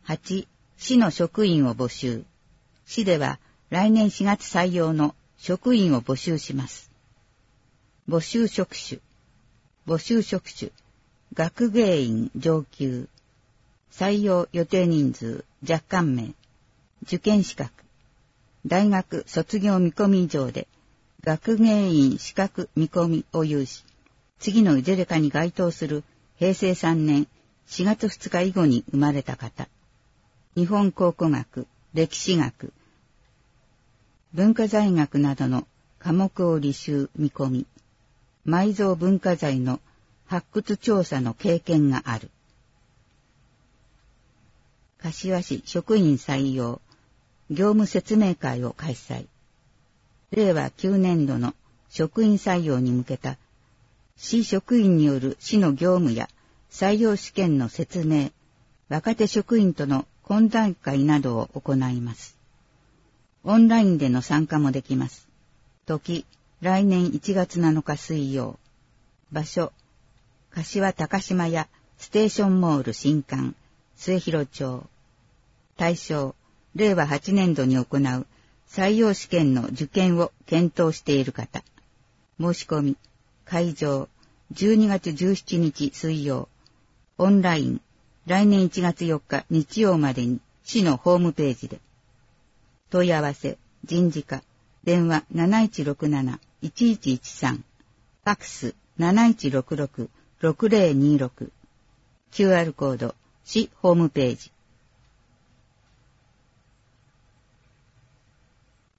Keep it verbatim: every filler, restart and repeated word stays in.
はち、市の職員を募集。市では来年しがつ採用の職員を募集します。募集職種。募集職種。学芸員上級。採用予定人数若干名。受験資格。大学卒業見込み以上で、学芸員資格見込みを有し、次のいずれかに該当するへいせいさんねんしがつふつか以後に生まれた方。日本考古学、歴史学、文化財学などの科目を履修見込み、埋蔵文化財の発掘調査の経験がある。柏市職員採用、業務説明会を開催。れいわきゅうねんどの職員採用に向けた市職員による市の業務や採用試験の説明、若手職員との懇談会などを行います。オンラインでの参加もできます。時、来年いちがつなのか水曜。場所、柏高島屋ステーションモール新館、末広町。対象、れいわはちねんどに行う採用試験の受験を検討している方。申し込み、会場、じゅうにがつじゅうしちにち水曜。オンライン、来年いちがつよっか日曜までに市のホームページで。問い合わせ、人事課、電話 なないちろくなないちいちいちさん、ファックス なないちろくろくろくぜろにろく、キューアール コード、市ホームページ。